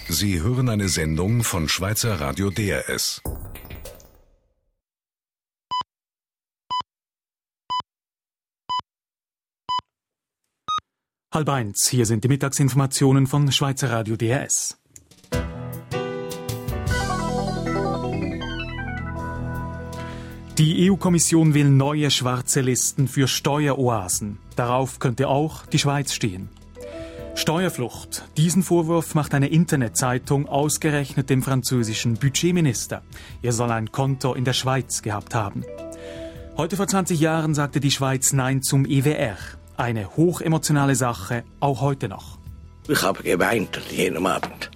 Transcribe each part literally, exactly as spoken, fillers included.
Sie hören eine Sendung von Schweizer Radio D R S. Halb eins, hier sind die Mittagsinformationen von Schweizer Radio D R S. Die E U-Kommission will neue schwarze Listen für Steueroasen. Darauf könnte auch die Schweiz stehen. Steuerflucht. Diesen Vorwurf macht eine Internetzeitung ausgerechnet dem französischen Budgetminister. Er soll ein Konto in der Schweiz gehabt haben. Heute vor zwanzig Jahren sagte die Schweiz Nein zum E W R. Eine hochemotionale Sache, auch heute noch. Ich habe geweint an jenem Abend.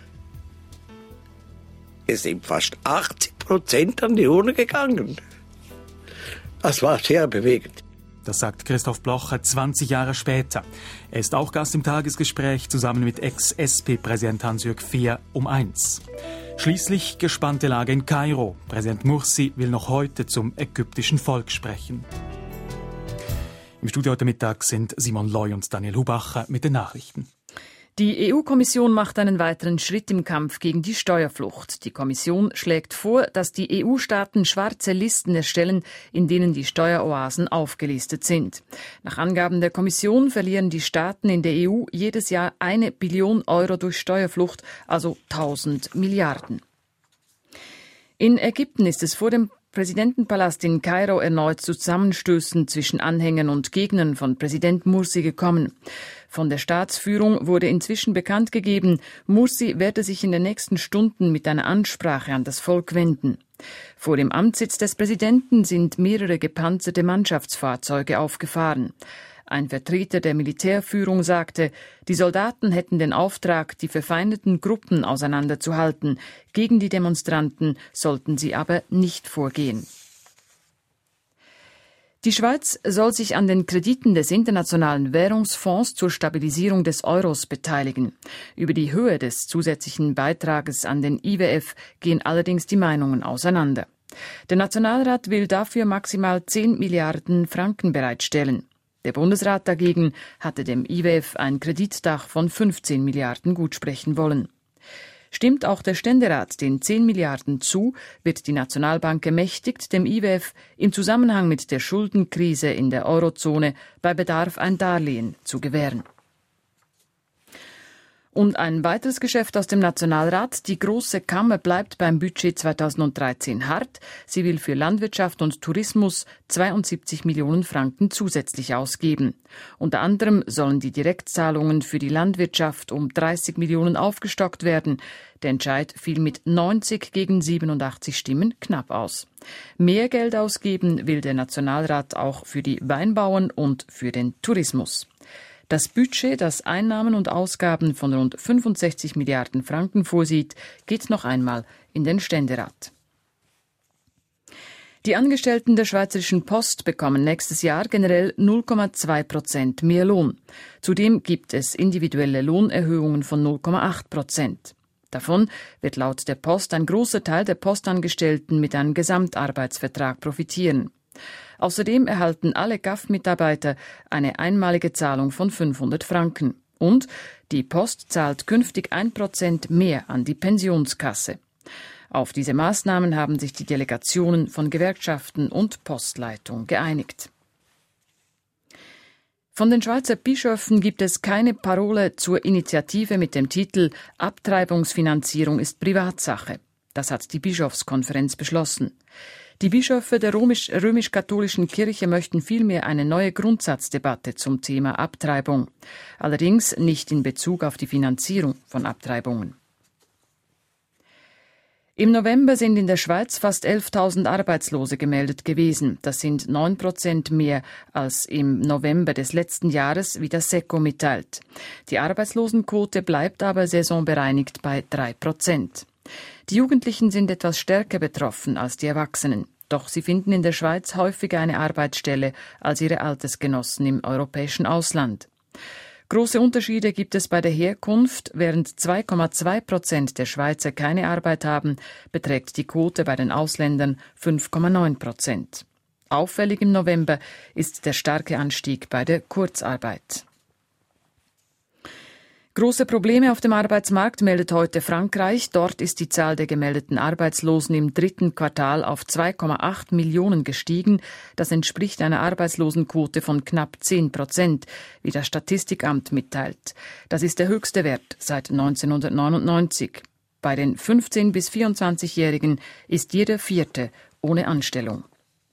Es sind fast achtzig Prozent an die Urne gegangen. Das war sehr bewegend. Das sagt Christoph Blocher zwanzig Jahre später. Er ist auch Gast im Tagesgespräch zusammen mit Ex-S P-Präsident Hans-Jörg Fehr um eins. Schließlich gespannte Lage in Kairo. Präsident Mursi will noch heute zum ägyptischen Volk sprechen. Im Studio heute Mittag sind Simon Loy und Daniel Hubacher mit den Nachrichten. Die E U-Kommission macht einen weiteren Schritt im Kampf gegen die Steuerflucht. Die Kommission schlägt vor, dass die E U-Staaten schwarze Listen erstellen, in denen die Steueroasen aufgelistet sind. Nach Angaben der Kommission verlieren die Staaten in der E U jedes Jahr eine Billion Euro durch Steuerflucht, also tausend Milliarden. In Ägypten ist es vor dem Präsidentenpalast in Kairo erneut zu Zusammenstößen zwischen Anhängern und Gegnern von Präsident Mursi gekommen. Von der Staatsführung wurde inzwischen bekannt gegeben, Mursi werde sich in den nächsten Stunden mit einer Ansprache an das Volk wenden. Vor dem Amtssitz des Präsidenten sind mehrere gepanzerte Mannschaftsfahrzeuge aufgefahren. Ein Vertreter der Militärführung sagte, die Soldaten hätten den Auftrag, die verfeindeten Gruppen auseinanderzuhalten. Gegen die Demonstranten sollten sie aber nicht vorgehen. Die Schweiz soll sich an den Krediten des Internationalen Währungsfonds zur Stabilisierung des Euros beteiligen. Über die Höhe des zusätzlichen Beitrages an den I W F gehen allerdings die Meinungen auseinander. Der Nationalrat will dafür maximal zehn Milliarden Franken bereitstellen. Der Bundesrat dagegen hatte dem I W F ein Kreditdach von fünfzehn Milliarden gutsprechen wollen. Stimmt auch der Ständerat den zehn Milliarden zu, wird die Nationalbank ermächtigt, dem I W F im Zusammenhang mit der Schuldenkrise in der Eurozone bei Bedarf ein Darlehen zu gewähren. Und ein weiteres Geschäft aus dem Nationalrat. Die Grosse Kammer bleibt beim Budget zweitausenddreizehn hart. Sie will für Landwirtschaft und Tourismus zweiundsiebzig Millionen Franken zusätzlich ausgeben. Unter anderem sollen die Direktzahlungen für die Landwirtschaft um dreißig Millionen aufgestockt werden. Der Entscheid fiel mit neunzig gegen siebenundachtzig Stimmen knapp aus. Mehr Geld ausgeben will der Nationalrat auch für die Weinbauern und für den Tourismus. Das Budget, das Einnahmen und Ausgaben von rund fünfundsechzig Milliarden Franken vorsieht, geht noch einmal in den Ständerat. Die Angestellten der Schweizerischen Post bekommen nächstes Jahr generell null Komma zwei Prozent mehr Lohn. Zudem gibt es individuelle Lohnerhöhungen von null Komma acht Prozent. Davon wird laut der Post ein großer Teil der Postangestellten mit einem Gesamtarbeitsvertrag profitieren. Außerdem erhalten alle G A F-Mitarbeiter eine einmalige Zahlung von fünfhundert Franken. Und die Post zahlt künftig ein Prozent mehr an die Pensionskasse. Auf diese Maßnahmen haben sich die Delegationen von Gewerkschaften und Postleitung geeinigt. Von den Schweizer Bischöfen gibt es keine Parole zur Initiative mit dem Titel »Abtreibungsfinanzierung ist Privatsache«. Das hat die Bischofskonferenz beschlossen. Die Bischöfe der römisch, römisch-katholischen Kirche möchten vielmehr eine neue Grundsatzdebatte zum Thema Abtreibung. Allerdings nicht in Bezug auf die Finanzierung von Abtreibungen. Im November sind in der Schweiz fast elftausend Arbeitslose gemeldet gewesen. Das sind neun Prozent mehr als im November des letzten Jahres, wie das S E C O mitteilt. Die Arbeitslosenquote bleibt aber saisonbereinigt bei drei Prozent. Die Jugendlichen sind etwas stärker betroffen als die Erwachsenen. Doch sie finden in der Schweiz häufiger eine Arbeitsstelle als ihre Altersgenossen im europäischen Ausland. Große Unterschiede gibt es bei der Herkunft. Während zwei Komma zwei Prozent der Schweizer keine Arbeit haben, beträgt die Quote bei den Ausländern fünf Komma neun Prozent. Auffällig im November ist der starke Anstieg bei der Kurzarbeit. Große Probleme auf dem Arbeitsmarkt meldet heute Frankreich. Dort ist die Zahl der gemeldeten Arbeitslosen im dritten Quartal auf zwei Komma acht Millionen gestiegen. Das entspricht einer Arbeitslosenquote von knapp zehn Prozent, wie das Statistikamt mitteilt. Das ist der höchste Wert seit neunzehnhundertneunundneunzig. Bei den fünfzehn- bis vierundzwanzigjährigen ist jeder Vierte ohne Anstellung.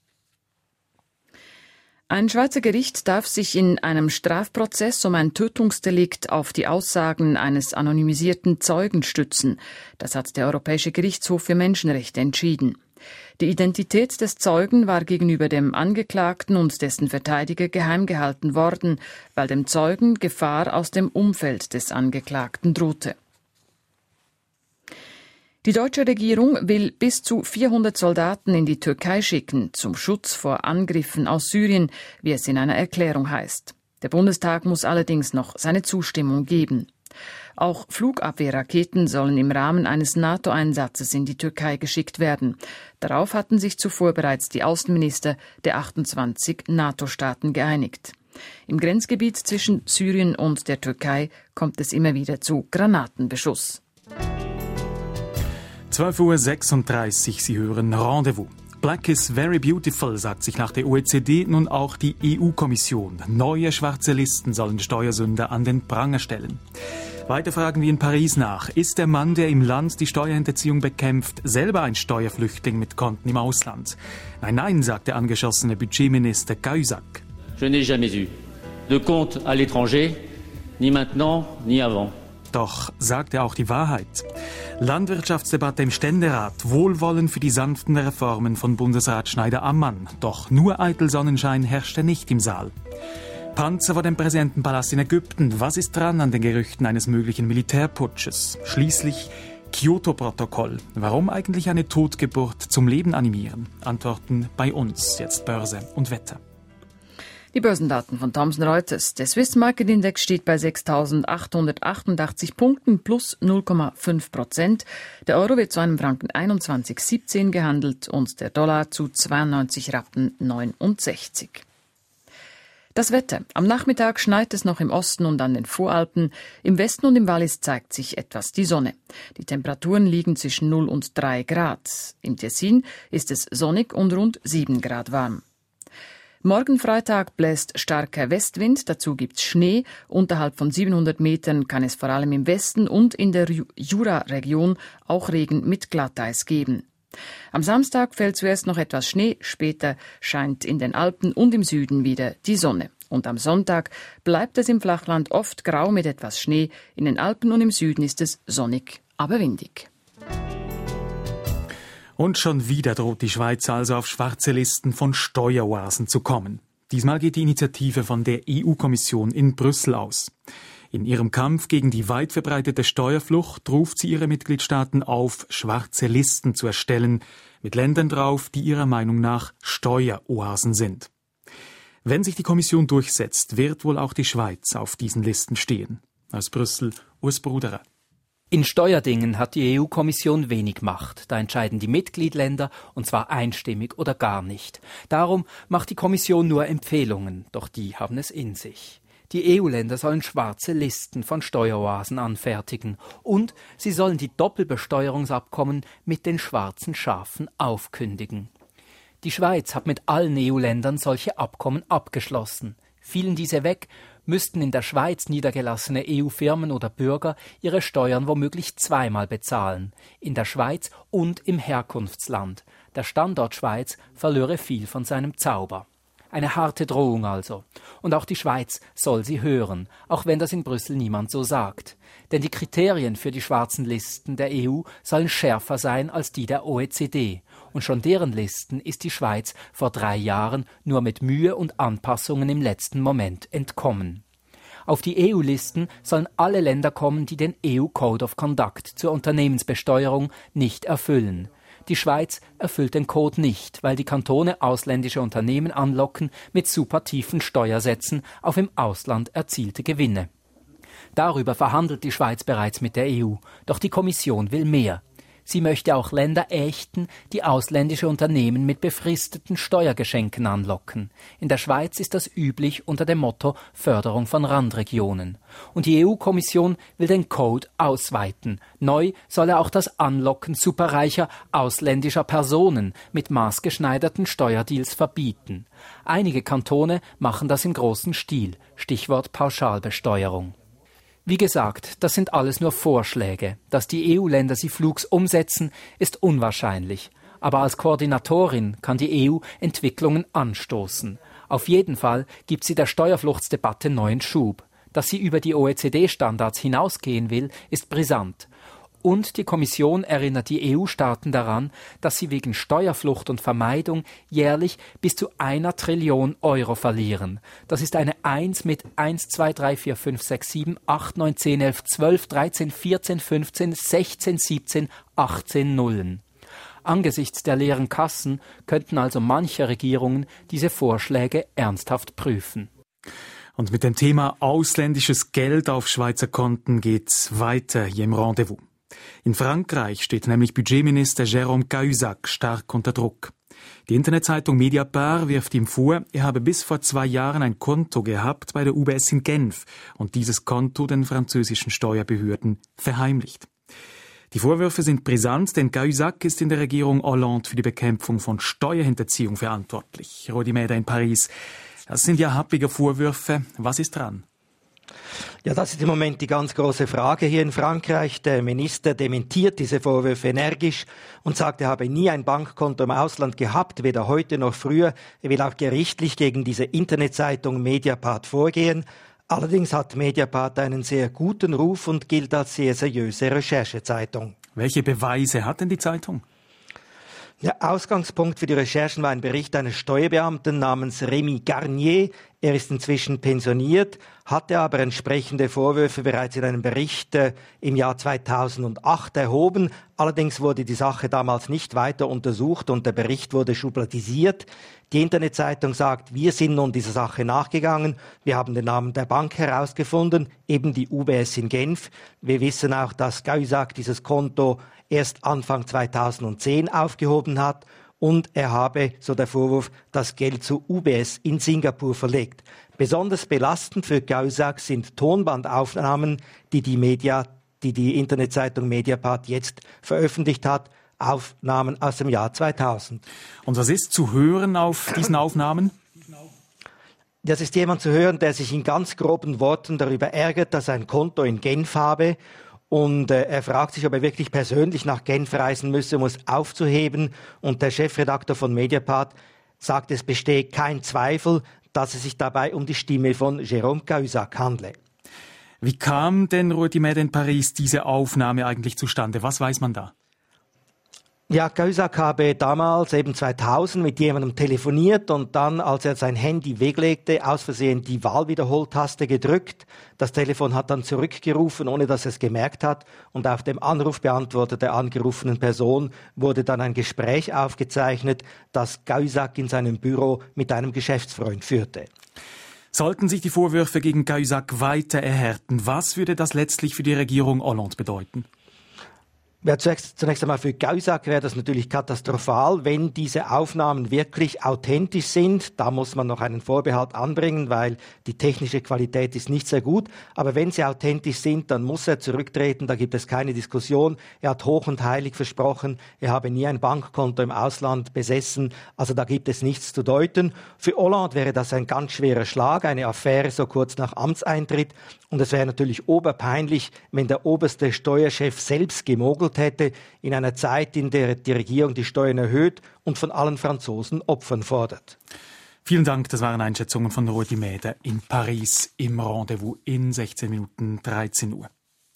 Ein Schweizer Gericht darf sich in einem Strafprozess um ein Tötungsdelikt auf die Aussagen eines anonymisierten Zeugen stützen. Das hat der Europäische Gerichtshof für Menschenrechte entschieden. Die Identität des Zeugen war gegenüber dem Angeklagten und dessen Verteidiger geheim gehalten worden, weil dem Zeugen Gefahr aus dem Umfeld des Angeklagten drohte. Die deutsche Regierung will bis zu vierhundert Soldaten in die Türkei schicken, zum Schutz vor Angriffen aus Syrien, wie es in einer Erklärung heißt. Der Bundestag muss allerdings noch seine Zustimmung geben. Auch Flugabwehrraketen sollen im Rahmen eines NATO-Einsatzes in die Türkei geschickt werden. Darauf hatten sich zuvor bereits die Außenminister der achtundzwanzig NATO-Staaten geeinigt. Im Grenzgebiet zwischen Syrien und der Türkei kommt es immer wieder zu Granatenbeschuss. zwölf Uhr sechsunddreißig, Sie hören Rendezvous. Black is very beautiful, sagt sich nach der O E C D nun auch die E U-Kommission. Neue schwarze Listen sollen Steuersünder an den Pranger stellen. Weiter fragen wir in Paris nach. Ist der Mann, der im Land die Steuerhinterziehung bekämpft, selber ein Steuerflüchtling mit Konten im Ausland? Nein, nein, sagt der angeschossene Budgetminister Cahuzac. Je n'ai jamais eu de compte à l'étranger, ni maintenant, ni avant. Doch sagt er auch die Wahrheit. Landwirtschaftsdebatte im Ständerat, Wohlwollen für die sanften Reformen von Bundesrat Schneider-Ammann. Doch nur eitel Sonnenschein herrschte nicht im Saal. Panzer vor dem Präsidentenpalast in Ägypten. Was ist dran an den Gerüchten eines möglichen Militärputsches? Schließlich Kyoto-Protokoll. Warum eigentlich eine Totgeburt zum Leben animieren? Antworten bei uns. Jetzt Börse und Wetter. Die Börsendaten von Thomson Reuters. Der Swiss Market Index steht bei sechstausendachthundertachtundachtzig Punkten plus null Komma fünf Prozent. Der Euro wird zu einem Franken einundzwanzig Komma siebzehn gehandelt und der Dollar zu zweiundneunzig Rappen neunundsechzig. Das Wetter. Am Nachmittag schneit es noch im Osten und an den Voralpen. Im Westen und im Wallis zeigt sich etwas die Sonne. Die Temperaturen liegen zwischen null und drei Grad. Im Tessin ist es sonnig und rund sieben Grad warm. Morgen Freitag bläst starker Westwind, dazu gibt's Schnee. Unterhalb von siebenhundert Metern kann es vor allem im Westen und in der Jura-Region auch Regen mit Glatteis geben. Am Samstag fällt zuerst noch etwas Schnee, später scheint in den Alpen und im Süden wieder die Sonne. Und am Sonntag bleibt es im Flachland oft grau mit etwas Schnee, in den Alpen und im Süden ist es sonnig, aber windig. Und schon wieder droht die Schweiz also auf schwarze Listen von Steueroasen zu kommen. Diesmal geht die Initiative von der E U-Kommission in Brüssel aus. In ihrem Kampf gegen die weit verbreitete Steuerflucht ruft sie ihre Mitgliedstaaten auf, schwarze Listen zu erstellen, mit Ländern drauf, die ihrer Meinung nach Steueroasen sind. Wenn sich die Kommission durchsetzt, wird wohl auch die Schweiz auf diesen Listen stehen. Aus Brüssel, Urs Bruderer. In Steuerdingen hat die E U-Kommission wenig Macht. Da entscheiden die Mitgliedländer, und zwar einstimmig oder gar nicht. Darum macht die Kommission nur Empfehlungen, doch die haben es in sich. Die E U-Länder sollen schwarze Listen von Steueroasen anfertigen und sie sollen die Doppelbesteuerungsabkommen mit den schwarzen Schafen aufkündigen. Die Schweiz hat mit allen E U-Ländern solche Abkommen abgeschlossen. Fielen diese weg, müssten in der Schweiz niedergelassene E U-Firmen oder Bürger ihre Steuern womöglich zweimal bezahlen, in der Schweiz und im Herkunftsland. Der Standort Schweiz verlöre viel von seinem Zauber. Eine harte Drohung also. Und auch die Schweiz soll sie hören, auch wenn das in Brüssel niemand so sagt. Denn die Kriterien für die schwarzen Listen der E U sollen schärfer sein als die der O E C D. Und schon deren Listen ist die Schweiz vor drei Jahren nur mit Mühe und Anpassungen im letzten Moment entkommen. Auf die E U-Listen sollen alle Länder kommen, die den E U Code of Conduct zur Unternehmensbesteuerung nicht erfüllen. Die Schweiz erfüllt den Code nicht, weil die Kantone ausländische Unternehmen anlocken mit super tiefen Steuersätzen auf im Ausland erzielte Gewinne. Darüber verhandelt die Schweiz bereits mit der E U, doch die Kommission will mehr. Sie möchte auch Länder ächten, die ausländische Unternehmen mit befristeten Steuergeschenken anlocken. In der Schweiz ist das üblich unter dem Motto Förderung von Randregionen. Und die E U-Kommission will den Code ausweiten. Neu soll er auch das Anlocken superreicher ausländischer Personen mit maßgeschneiderten Steuerdeals verbieten. Einige Kantone machen das im großen Stil. Stichwort Pauschalbesteuerung. Wie gesagt, das sind alles nur Vorschläge. Dass die E U-Länder sie flugs umsetzen, ist unwahrscheinlich. Aber als Koordinatorin kann die E U Entwicklungen anstoßen. Auf jeden Fall gibt sie der Steuerfluchtsdebatte neuen Schub. Dass sie über die O E C D-Standards hinausgehen will, ist brisant. Und die Kommission erinnert die E U-Staaten daran, dass sie wegen Steuerflucht und Vermeidung jährlich bis zu einer Trillion Euro verlieren. Das ist eine eins mit eins, zwei, drei, vier, fünf, sechs, sieben, acht, neun, zehn, elf, zwölf, dreizehn, vierzehn, fünfzehn, sechzehn, siebzehn, achtzehn Nullen. Angesichts der leeren Kassen könnten also manche Regierungen diese Vorschläge ernsthaft prüfen. Und mit dem Thema ausländisches Geld auf Schweizer Konten geht's weiter hier im Rendezvous. In Frankreich steht nämlich Budgetminister Jérôme Cahuzac stark unter Druck. Die Internetzeitung Mediapart wirft ihm vor, er habe bis vor zwei Jahren ein Konto gehabt bei der U B S in Genf und dieses Konto den französischen Steuerbehörden verheimlicht. Die Vorwürfe sind brisant, denn Cahuzac ist in der Regierung Hollande für die Bekämpfung von Steuerhinterziehung verantwortlich. Rudi Mäder in Paris. Das sind ja happige Vorwürfe. Was ist dran? Ja, das ist im Moment die ganz große Frage hier in Frankreich. Der Minister dementiert diese Vorwürfe energisch und sagt, er habe nie ein Bankkonto im Ausland gehabt, weder heute noch früher. Er will auch gerichtlich gegen diese Internetzeitung Mediapart vorgehen. Allerdings hat Mediapart einen sehr guten Ruf und gilt als sehr seriöse Recherchezeitung. Welche Beweise hat denn die Zeitung? Der Ausgangspunkt für die Recherchen war ein Bericht eines Steuerbeamten namens Rémi Garnier. Er ist inzwischen pensioniert, hatte aber entsprechende Vorwürfe bereits in einem Bericht äh, im Jahr zweitausendacht erhoben. Allerdings wurde die Sache damals nicht weiter untersucht und der Bericht wurde schubladisiert. Die Internetzeitung sagt, wir sind nun dieser Sache nachgegangen. Wir haben den Namen der Bank herausgefunden, eben die U B S in Genf. Wir wissen auch, dass Cahuzac dieses Konto erst Anfang zweitausendzehn aufgehoben hat und er habe, so der Vorwurf, das Geld zu U B S in Singapur verlegt. Besonders belastend für Cahuzac sind Tonbandaufnahmen, die die Media, die die Internetzeitung Mediapart jetzt veröffentlicht hat, Aufnahmen aus dem Jahr zweitausend. Und was ist zu hören auf diesen Aufnahmen? Das ist jemand zu hören, der sich in ganz groben Worten darüber ärgert, dass er ein Konto in Genf habe. Und äh, er fragt sich, ob er wirklich persönlich nach Genf reisen müsse, um es aufzuheben. Und der Chefredakteur von Mediapart sagt, es bestehe kein Zweifel, dass es sich dabei um die Stimme von Jérôme Cahuzac handle. Wie kam denn, Rudi Mäder in Paris, diese Aufnahme eigentlich zustande? Was weiß man da? Ja, Cahuzac habe damals, eben zweitausend, mit jemandem telefoniert und dann, als er sein Handy weglegte, aus Versehen die Wahlwiederholtaste gedrückt. Das Telefon hat dann zurückgerufen, ohne dass er es gemerkt hat. Und auf dem Anrufbeantworter der angerufenen Person wurde dann ein Gespräch aufgezeichnet, das Cahuzac in seinem Büro mit einem Geschäftsfreund führte. Sollten sich die Vorwürfe gegen Cahuzac weiter erhärten, was würde das letztlich für die Regierung Hollande bedeuten? Ja, zunächst, zunächst einmal für Cahuzac wäre das natürlich katastrophal, wenn diese Aufnahmen wirklich authentisch sind. Da muss man noch einen Vorbehalt anbringen, weil die technische Qualität ist nicht sehr gut. Aber wenn sie authentisch sind, dann muss er zurücktreten. Da gibt es keine Diskussion. Er hat hoch und heilig versprochen, er habe nie ein Bankkonto im Ausland besessen. Also da gibt es nichts zu deuten. Für Hollande wäre das ein ganz schwerer Schlag, eine Affäre so kurz nach Amtseintritt. Und es wäre natürlich oberpeinlich, wenn der oberste Steuerchef selbst gemogelt hätte, in einer Zeit, in der die Regierung die Steuern erhöht und von allen Franzosen Opfern fordert. Vielen Dank, das waren Einschätzungen von Rudi Mäder in Paris im Rendezvous in sechzehn Minuten dreizehn Uhr.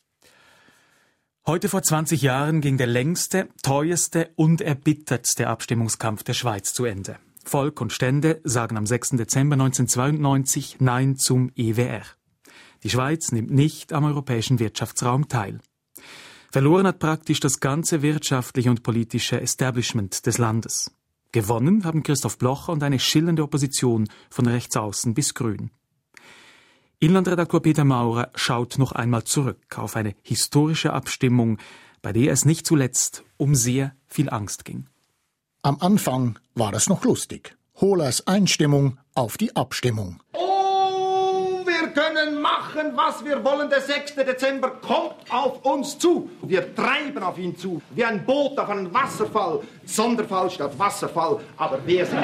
Heute vor zwanzig Jahren ging der längste, teuerste und erbittertste Abstimmungskampf der Schweiz zu Ende. Volk und Stände sagen am sechsten Dezember neunzehnhundertzweiundneunzig Nein zum E W R. Die Schweiz nimmt nicht am europäischen Wirtschaftsraum teil. Verloren hat praktisch das ganze wirtschaftliche und politische Establishment des Landes. Gewonnen haben Christoph Blocher und eine schillernde Opposition von rechts außen bis grün. Inlandredaktor Peter Maurer schaut noch einmal zurück auf eine historische Abstimmung, bei der es nicht zuletzt um sehr viel Angst ging. Am Anfang war es noch lustig. Hohlers Einstimmung auf die Abstimmung. Oh, wir können machen, was wir wollen. Der sechste Dezember kommt auf uns zu. Wir treiben auf ihn zu, wie ein Boot auf einen Wasserfall. Sonderfall statt Wasserfall, aber wir sind...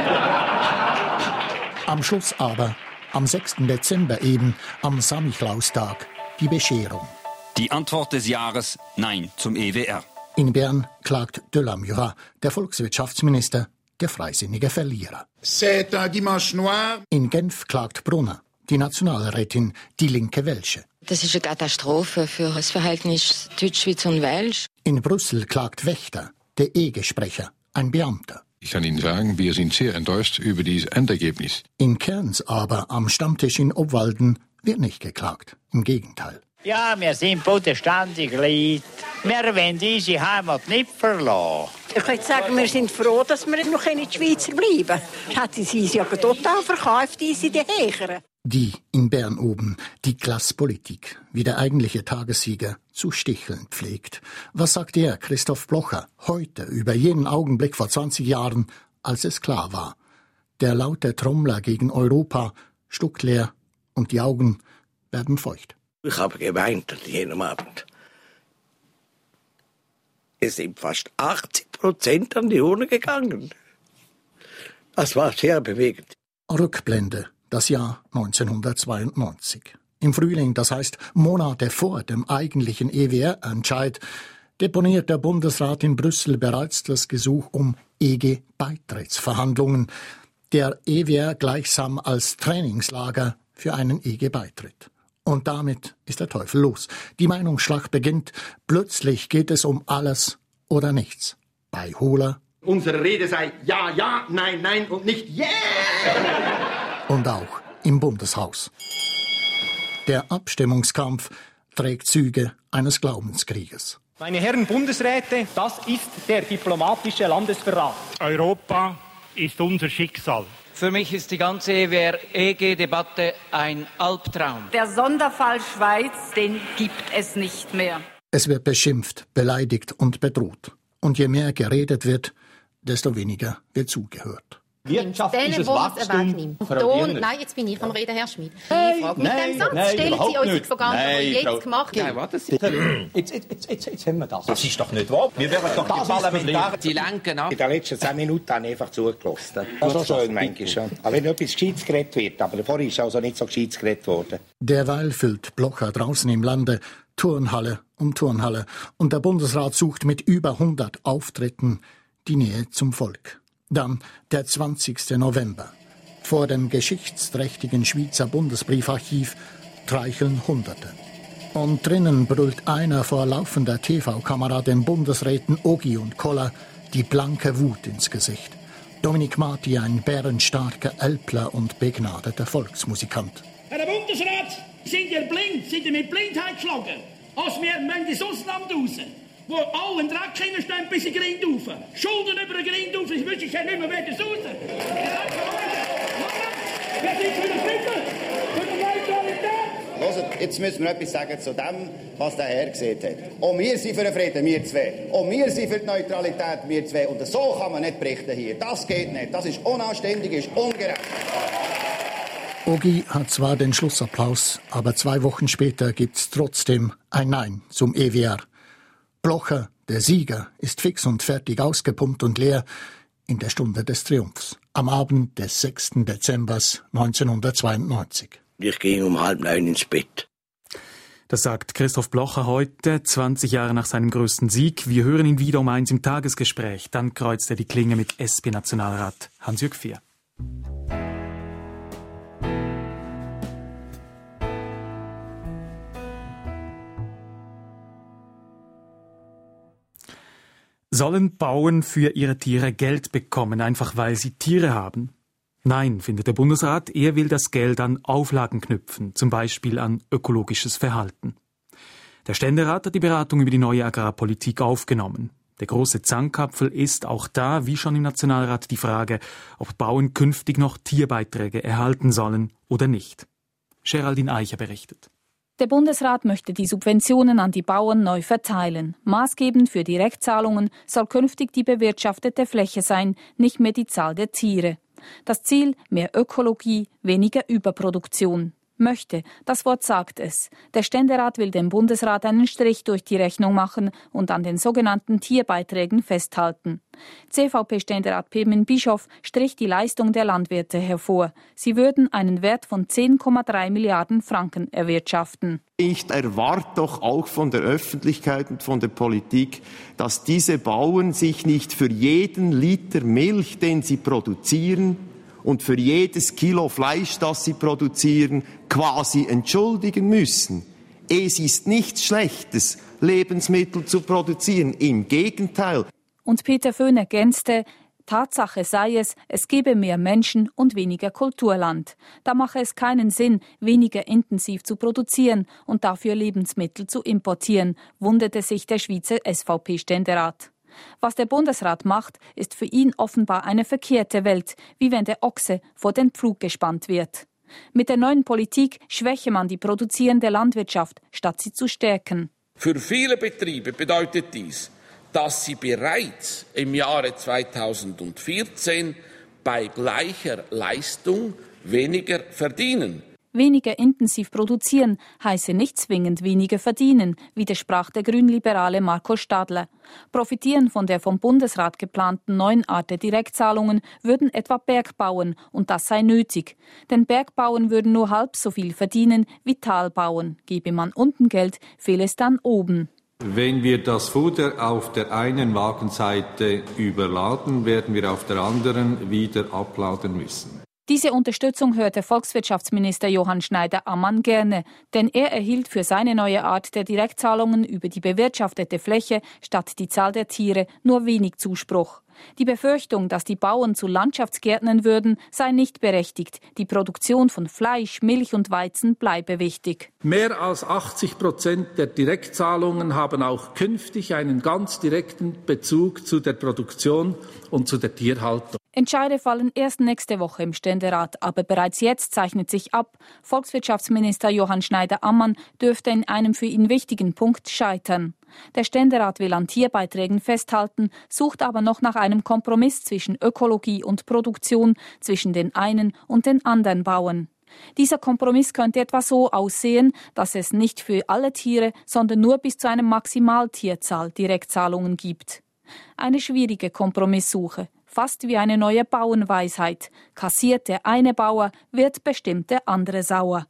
Am Schluss aber, am sechsten Dezember eben, am Samichlaustag, die Bescherung. Die Antwort des Jahres: Nein zum E W R. In Bern klagt de la Murat, der Volkswirtschaftsminister, der freisinnige Verlierer. C'est un dimanche noir. In Genf klagt Brunner, die Nationalrätin, die linke Welsche. Das ist eine Katastrophe für das Verhältnis Deutschschweiz und Welsch. In Brüssel klagt Wächter, der E-Gesprecher, ein Beamter. Ich kann Ihnen sagen, wir sind sehr enttäuscht über dieses Endergebnis. In Kerns aber, am Stammtisch in Obwalden, wird nicht geklagt. Im Gegenteil. Ja, wir sind bodenständige Leute. Wir wollen unsere Heimat nicht verlassen. Ich könnte sagen, wir sind froh, dass wir noch in die Schweizer bleiben. Hätten sie es ja total verkauft, diese die Hecheren. Die in Bern oben, die Klasspolitik, wie der eigentliche Tagessieger zu sticheln pflegt. Was sagt er, Christoph Blocher, heute über jenen Augenblick vor zwanzig Jahren, als es klar war? Der laute Trommler gegen Europa stuckt leer und die Augen werden feucht. Ich habe geweint an jenem Abend. Es sind fast achtzig Prozent an die Urne gegangen. Das war sehr bewegend. Rückblende, das Jahr neunzehnhundertzweiundneunzig. Im Frühling, das heißt Monate vor dem eigentlichen E W R-Entscheid, deponiert der Bundesrat in Brüssel bereits das Gesuch um E G-Beitrittsverhandlungen. Der E W R gleichsam als Trainingslager für einen E G-Beitritt. Und damit ist der Teufel los. Die Meinungsschlacht beginnt. Plötzlich geht es um alles oder nichts. Bei Hohler. Unsere Rede sei ja, ja, nein, nein und nicht yeah! Und auch im Bundeshaus. Der Abstimmungskampf trägt Züge eines Glaubenskrieges. Meine Herren Bundesräte, das ist der diplomatische Landesverrat. Europa ist unser Schicksal. Für mich ist die ganze E G-Debatte ein Albtraum. Der Sonderfall Schweiz, den gibt es nicht mehr. Es wird beschimpft, beleidigt und bedroht. Und je mehr geredet wird, desto weniger wird zugehört. Wirtschaftliches Wachstum. Da, nein, jetzt bin ich am Reden, Herr Schmidt. Hey, ich frage mit dem Satz, nein, stellen Sie uns die Vergangenheit, die jetzt Frau, gemacht haben. Nein, jetzt, jetzt, jetzt, jetzt, jetzt haben wir das. Das ist doch nicht wahr. Wir werden doch das Parlamentarier. Sie lenken ab. In den letzten zehn Minuten habe ich einfach zugelassen. Das ist schön, manchmal schon. Aber wenn etwas Gescheites geredet wird, aber vorher ist also nicht so Gescheites geredet worden. Derweil füllt Blocher draußen im Lande Turnhalle um Turnhalle. Und der Bundesrat sucht mit über hundert Auftritten die Nähe zum Volk. Dann der zwanzigste November. Vor dem geschichtsträchtigen Schweizer Bundesbriefarchiv treicheln Hunderte. Und drinnen brüllt einer vor laufender T V-Kamera den Bundesräten Ogi und Koller die blanke Wut ins Gesicht. Dominik Marti, ein bärenstarker Älpler und begnadeter Volksmusikant. Herr Bundesrat, sind ihr blind? Sind ihr mit Blindheit geschlagen? Als wir müssen ins Ausland raus, wo allen Dreck hinstehen bis in die Grind rauf. Schulden über die Grind rauf, ich wüsste ja nicht mehr, wer das raus. Wir sind für den Frieden, für die Neutralität. Hört, jetzt müssen wir etwas sagen zu dem, was der Herr gesehen hat. Auch wir sind für den Frieden, wir zwei. Auch wir sind für die Neutralität, wir zwei. Und so kann man nicht berichten hier. Das geht nicht. Das ist unanständig, ist ungerecht. Ogi hat zwar den Schlussapplaus, aber zwei Wochen später gibt's trotzdem ein Nein zum E W R. Blocher, der Sieger, ist fix und fertig ausgepumpt und leer in der Stunde des Triumphs, am Abend des sechsten Dezember neunzehnhundertzweiundneunzig. Ich ging um halb neun ins Bett. Das sagt Christoph Blocher heute, zwanzig Jahre nach seinem größten Sieg. Wir hören ihn wieder um eins im Tagesgespräch. Dann kreuzt er die Klinge mit S P-Nationalrat Hans-Jürg Fehr. Sollen Bauern für ihre Tiere Geld bekommen, einfach weil sie Tiere haben? Nein, findet der Bundesrat, er will das Geld an Auflagen knüpfen, zum Beispiel an ökologisches Verhalten. Der Ständerat hat die Beratung über die neue Agrarpolitik aufgenommen. Der große Zankapfel ist auch da, wie schon im Nationalrat, die Frage, ob Bauern künftig noch Tierbeiträge erhalten sollen oder nicht. Geraldine Eicher berichtet. Der Bundesrat möchte die Subventionen an die Bauern neu verteilen. Maßgebend für Direktzahlungen soll künftig die bewirtschaftete Fläche sein, nicht mehr die Zahl der Tiere. Das Ziel: mehr Ökologie, weniger Überproduktion. Möchte, das Wort sagt es. Der Ständerat will dem Bundesrat einen Strich durch die Rechnung machen und an den sogenannten Tierbeiträgen festhalten. C V P-Ständerat Pirmin Bischof strich die Leistung der Landwirte hervor. Sie würden einen Wert von zehn Komma drei Milliarden Franken erwirtschaften. Ich erwarte doch auch von der Öffentlichkeit und von der Politik, dass diese Bauern sich nicht für jeden Liter Milch, den sie produzieren, und für jedes Kilo Fleisch, das sie produzieren, quasi entschuldigen müssen. Es ist nichts Schlechtes, Lebensmittel zu produzieren. Im Gegenteil. Und Peter Föhn ergänzte, Tatsache sei es, es gebe mehr Menschen und weniger Kulturland. Da mache es keinen Sinn, weniger intensiv zu produzieren und dafür Lebensmittel zu importieren, wunderte sich der Schweizer S V P-Ständerat. Was der Bundesrat macht, ist für ihn offenbar eine verkehrte Welt, wie wenn der Ochse vor den Pflug gespannt wird. Mit der neuen Politik schwäche man die produzierende Landwirtschaft, statt sie zu stärken. Für viele Betriebe bedeutet dies, dass sie bereits im Jahre zweitausendvierzehn bei gleicher Leistung weniger verdienen. Weniger intensiv produzieren heiße nicht zwingend weniger verdienen, widersprach der grünliberale Marco Stadler. Profitieren von der vom Bundesrat geplanten neuen Art der Direktzahlungen würden etwa Bergbauern, und das sei nötig. Denn Bergbauern würden nur halb so viel verdienen wie Talbauern. Gebe man unten Geld, fehle es dann oben. Wenn wir das Futter auf der einen Wagenseite überladen, werden wir auf der anderen wieder abladen müssen. Diese Unterstützung hörte Volkswirtschaftsminister Johann Schneider-Ammann gerne, denn er erhielt für seine neue Art der Direktzahlungen über die bewirtschaftete Fläche statt die Zahl der Tiere nur wenig Zuspruch. Die Befürchtung, dass die Bauern zu Landschaftsgärtnern würden, sei nicht berechtigt. Die Produktion von Fleisch, Milch und Weizen bleibe wichtig. Mehr als achtzig Prozent der Direktzahlungen haben auch künftig einen ganz direkten Bezug zu der Produktion und zu der Tierhaltung. Entscheide fallen erst nächste Woche im Ständerat, aber bereits jetzt zeichnet sich ab, Volkswirtschaftsminister Johann Schneider-Ammann dürfte in einem für ihn wichtigen Punkt scheitern. Der Ständerat will an Tierbeiträgen festhalten, sucht aber noch nach einem Kompromiss zwischen Ökologie und Produktion, zwischen den einen und den anderen Bauern. Dieser Kompromiss könnte etwa so aussehen, dass es nicht für alle Tiere, sondern nur bis zu einer Maximaltierzahl Direktzahlungen gibt. Eine schwierige Kompromisssuche. Fast wie eine neue Bauernweisheit. Kassiert der eine Bauer, wird bestimmt der andere sauer.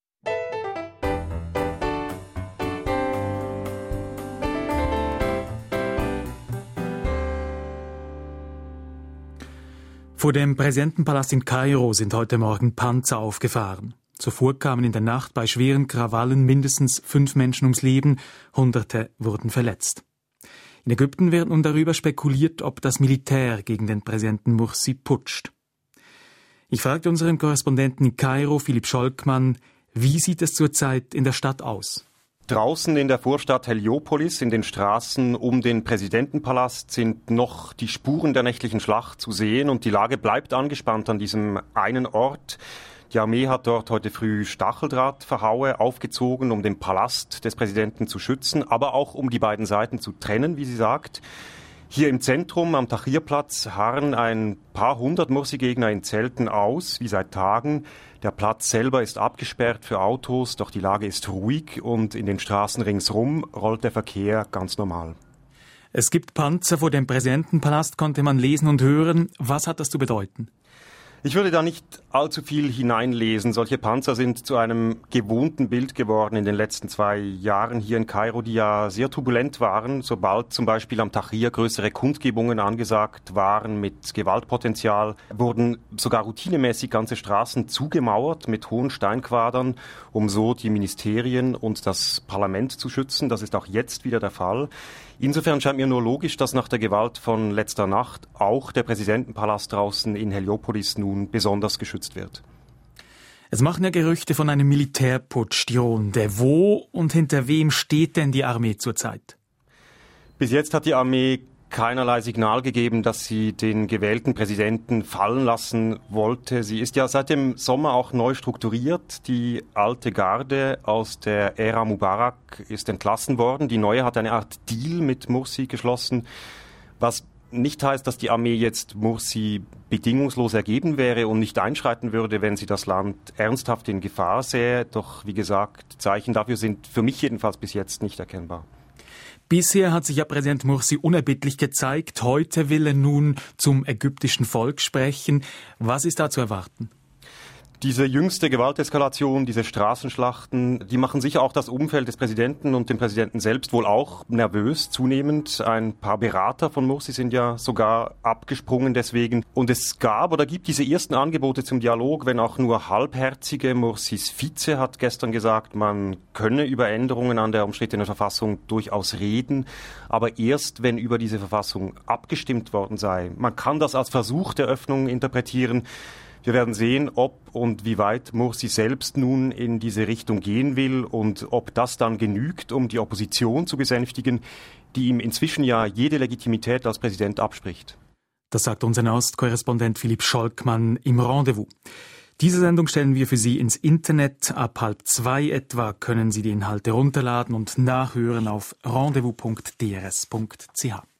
Vor dem Präsidentenpalast in Kairo sind heute Morgen Panzer aufgefahren. Zuvor kamen in der Nacht bei schweren Krawallen mindestens fünf Menschen ums Leben, Hunderte wurden verletzt. In Ägypten wird nun darüber spekuliert, ob das Militär gegen den Präsidenten Mursi putscht. Ich fragte unseren Korrespondenten in Kairo, Philipp Scholkmann, wie sieht es zurzeit in der Stadt aus? Draußen in der Vorstadt Heliopolis, in den Straßen um den Präsidentenpalast, sind noch die Spuren der nächtlichen Schlacht zu sehen und die Lage bleibt angespannt an diesem einen Ort. Die Armee hat dort heute früh Stacheldrahtverhaue aufgezogen, um den Palast des Präsidenten zu schützen, aber auch um die beiden Seiten zu trennen, wie sie sagt. Hier im Zentrum am Tahrirplatz harren ein paar hundert Mursi-Gegner in Zelten aus, wie seit Tagen. Der Platz selber ist abgesperrt für Autos, doch die Lage ist ruhig und in den Straßen ringsrum rollt der Verkehr ganz normal. Es gibt Panzer vor dem Präsidentenpalast, konnte man lesen und hören. Was hat das zu bedeuten? Ich würde da nicht allzu viel hineinlesen. Solche Panzer sind zu einem gewohnten Bild geworden in den letzten zwei Jahren hier in Kairo, die ja sehr turbulent waren, sobald zum Beispiel am Tahrir größere Kundgebungen angesagt waren mit Gewaltpotenzial, wurden sogar routinemäßig ganze Straßen zugemauert mit hohen Steinquadern, um so die Ministerien und das Parlament zu schützen. Das ist auch jetzt wieder der Fall. Insofern scheint mir nur logisch, dass nach der Gewalt von letzter Nacht auch der Präsidentenpalast draußen in Heliopolis nun besonders geschützt wird. Es machen ja Gerüchte von einem Militärputsch die Runde. Wo und hinter wem steht denn die Armee zurzeit? Bis jetzt hat die Armee keinerlei Signal gegeben, dass sie den gewählten Präsidenten fallen lassen wollte. Sie ist ja seit dem Sommer auch neu strukturiert. Die alte Garde aus der Ära Mubarak ist entlassen worden. Die neue hat eine Art Deal mit Mursi geschlossen, was nicht heißt, dass die Armee jetzt Mursi bedingungslos ergeben wäre und nicht einschreiten würde, wenn sie das Land ernsthaft in Gefahr sähe. Doch wie gesagt, Zeichen dafür sind für mich jedenfalls bis jetzt nicht erkennbar. Bisher hat sich ja Präsident Mursi unerbittlich gezeigt. Heute will er nun zum ägyptischen Volk sprechen. Was ist da zu erwarten? Diese jüngste Gewalteskalation, diese Straßenschlachten, die machen sicher auch das Umfeld des Präsidenten und den Präsidenten selbst wohl auch nervös zunehmend. Ein paar Berater von Mursi sind ja sogar abgesprungen deswegen. Und es gab oder gibt diese ersten Angebote zum Dialog, wenn auch nur halbherzige. Mursis Vize hat gestern gesagt, man könne über Änderungen an der umstrittenen Verfassung durchaus reden, aber erst, wenn über diese Verfassung abgestimmt worden sei. Man kann das als Versuch der Öffnung interpretieren. Wir werden sehen, ob und wie weit Mursi selbst nun in diese Richtung gehen will und ob das dann genügt, um die Opposition zu besänftigen, die ihm inzwischen ja jede Legitimität als Präsident abspricht. Das sagt unser Nahostkorrespondent Philipp Scholkmann im Rendezvous. Diese Sendung stellen wir für Sie ins Internet. Ab halb zwei etwa können Sie die Inhalte runterladen und nachhören auf rendezvous punkt d r s punkt c h.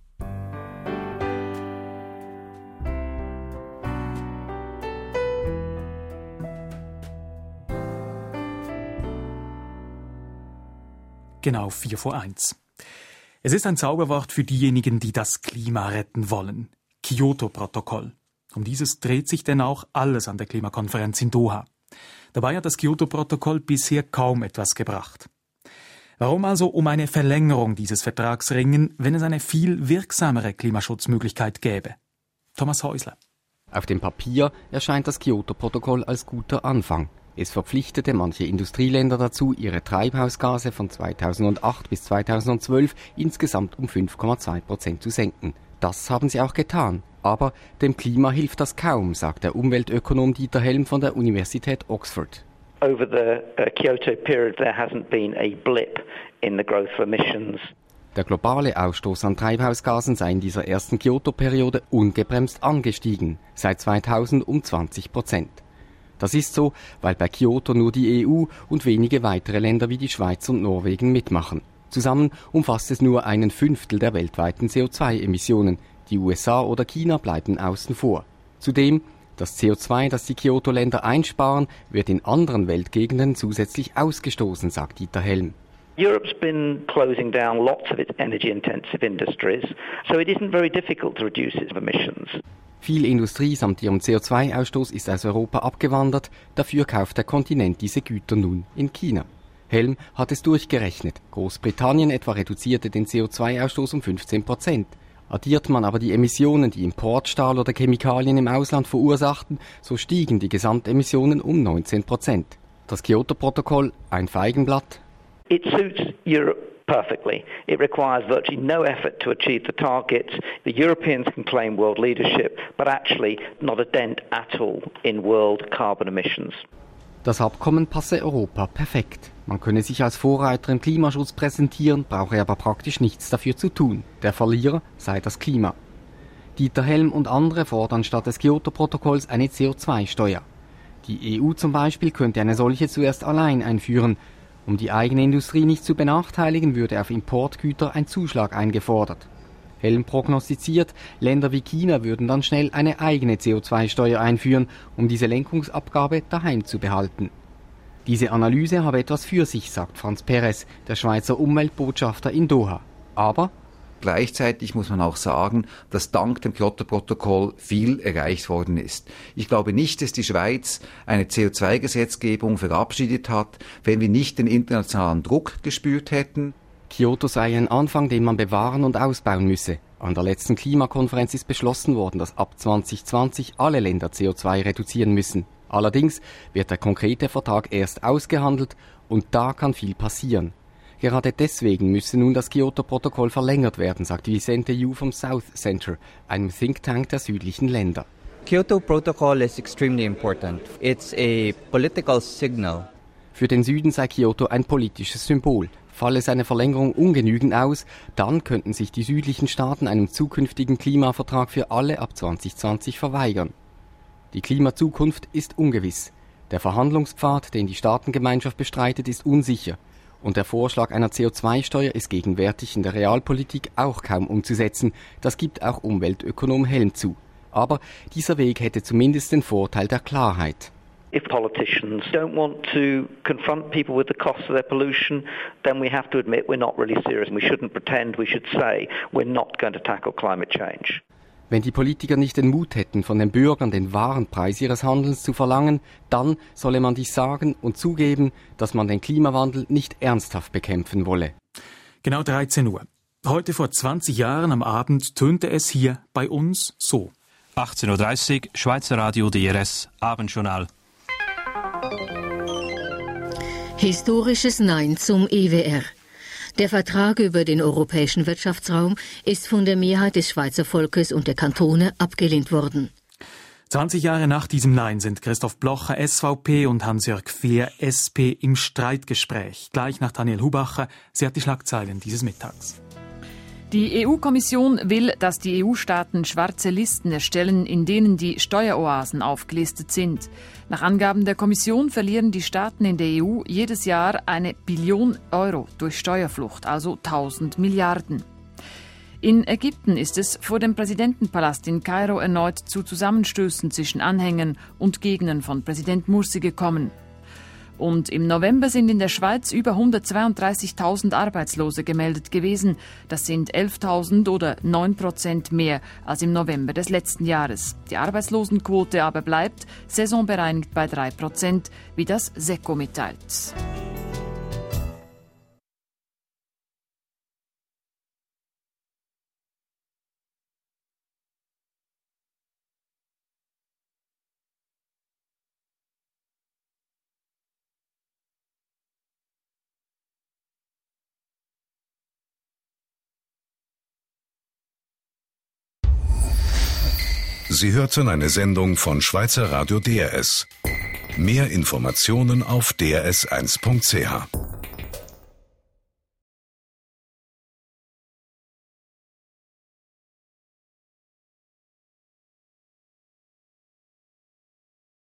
Genau vier vor eins. Es ist ein Zauberwort für diejenigen, die das Klima retten wollen. Kyoto-Protokoll. Um dieses dreht sich denn auch alles an der Klimakonferenz in Doha. Dabei hat das Kyoto-Protokoll bisher kaum etwas gebracht. Warum also um eine Verlängerung dieses Vertrags ringen, wenn es eine viel wirksamere Klimaschutzmöglichkeit gäbe? Thomas Häusler. Auf dem Papier erscheint das Kyoto-Protokoll als guter Anfang. Es verpflichtete manche Industrieländer dazu, ihre Treibhausgase von zweitausendacht bis zweitausendzwölf insgesamt um fünf Komma zwei Prozent zu senken. Das haben sie auch getan. Aber dem Klima hilft das kaum, sagt der Umweltökonom Dieter Helm von der Universität Oxford. Over the uh, Kyoto period there hasn't been a blip in the growth of emissions. Der globale Ausstoß an Treibhausgasen sei in dieser ersten Kyoto-Periode ungebremst angestiegen, seit zweitausend um zwanzig Prozent. Das ist so, weil bei Kyoto nur die E U und wenige weitere Länder wie die Schweiz und Norwegen mitmachen. Zusammen umfasst es nur einen Fünftel der weltweiten C O zwei Emissionen. Die U S A oder China bleiben außen vor. Zudem, das C O zwei, das die Kyoto-Länder einsparen, wird in anderen Weltgegenden zusätzlich ausgestoßen, sagt Dieter Helm. Europe's been closing down lots of its energy-intensive industries, so it isn't very difficult to reduce its emissions. Viel Industrie samt ihrem C O zwei Ausstoß ist aus Europa abgewandert, dafür kauft der Kontinent diese Güter nun in China. Helm hat es durchgerechnet. Großbritannien etwa reduzierte den C O zwei Ausstoß um fünfzehn Prozent. Addiert man aber die Emissionen, die Importstahl oder Chemikalien im Ausland verursachten, so stiegen die Gesamtemissionen um neunzehn Prozent. Das Kyoto-Protokoll, ein Feigenblatt. It suits Europe perfectly. It requires virtually no effort to achieve the targets. The Europeans can claim world leadership, but actually not a dent at all in world carbon emissions. Das Abkommen passe Europa perfekt. Man könne sich als Vorreiter im Klimaschutz präsentieren, brauche aber praktisch nichts dafür zu tun. Der Verlierer sei das Klima. Dieter Helm und andere fordern statt des Kyoto-Protokolls eine C O zwei Steuer. Die E U zum Beispiel könnte eine solche zuerst allein einführen. Um die eigene Industrie nicht zu benachteiligen, würde auf Importgüter ein Zuschlag eingefordert. Helm prognostiziert, Länder wie China würden dann schnell eine eigene C O zwei Steuer einführen, um diese Lenkungsabgabe daheim zu behalten. Diese Analyse habe etwas für sich, sagt Franz Perez, der Schweizer Umweltbotschafter in Doha. Aber gleichzeitig muss man auch sagen, dass dank dem Kyoto-Protokoll viel erreicht worden ist. Ich glaube nicht, dass die Schweiz eine C O zwei Gesetzgebung verabschiedet hat, wenn wir nicht den internationalen Druck gespürt hätten. Kyoto sei ein Anfang, den man bewahren und ausbauen müsse. An der letzten Klimakonferenz ist beschlossen worden, dass ab zwanzig zwanzig alle Länder C O zwei reduzieren müssen. Allerdings wird der konkrete Vertrag erst ausgehandelt und da kann viel passieren. Gerade deswegen müsse nun das Kyoto-Protokoll verlängert werden, sagt Vicente Yu vom South Center, einem Think Tank der südlichen Länder. Kyoto Protocol is extremely important. It's a political signal. Für den Süden sei Kyoto ein politisches Symbol. Falle seine Verlängerung ungenügend aus, dann könnten sich die südlichen Staaten einem zukünftigen Klimavertrag für alle ab zwanzig zwanzig verweigern. Die Klimazukunft ist ungewiss. Der Verhandlungspfad, den die Staatengemeinschaft bestreitet, ist unsicher. Und der Vorschlag einer C O zwei Steuer ist gegenwärtig in der Realpolitik auch kaum umzusetzen. Das gibt auch Umweltökonom Helm zu. Aber dieser Weg hätte zumindest den Vorteil der Klarheit. If politicians don't want to confront people with the cost of their pollution, then we have to admit we're not really serious. We shouldn't pretend, we should say we're not going to tackle climate change. Wenn die Politiker nicht den Mut hätten, von den Bürgern den wahren Preis ihres Handelns zu verlangen, dann solle man dies sagen und zugeben, dass man den Klimawandel nicht ernsthaft bekämpfen wolle. Genau dreizehn Uhr. Heute vor zwanzig Jahren am Abend tönte es hier bei uns so. achtzehn Uhr dreißig, Schweizer Radio D R S, Abendjournal. Historisches Nein zum E W R. Der Vertrag über den europäischen Wirtschaftsraum ist von der Mehrheit des Schweizer Volkes und der Kantone abgelehnt worden. zwanzig Jahre nach diesem Nein sind Christoph Blocher, S V P, und Hans-Jörg Fehr, S P, im Streitgespräch. Gleich nach Daniel Hubacher. Sie hat die Schlagzeilen dieses Mittags. Die E U-Kommission will, dass die E U-Staaten schwarze Listen erstellen, in denen die Steueroasen aufgelistet sind. Nach Angaben der Kommission verlieren die Staaten in der E U jedes Jahr eine Billion Euro durch Steuerflucht, also tausend Milliarden. In Ägypten ist es vor dem Präsidentenpalast in Kairo erneut zu Zusammenstößen zwischen Anhängern und Gegnern von Präsident Mursi gekommen. Und im November sind in der Schweiz über hundertzweiunddreißigtausend Arbeitslose gemeldet gewesen. Das sind elftausend oder neun Prozent mehr als im November des letzten Jahres. Die Arbeitslosenquote aber bleibt saisonbereinigt bei drei Prozent, wie das S E C O mitteilt. Sie hörten eine Sendung von Schweizer Radio D R S. Mehr Informationen auf d r s eins punkt c h.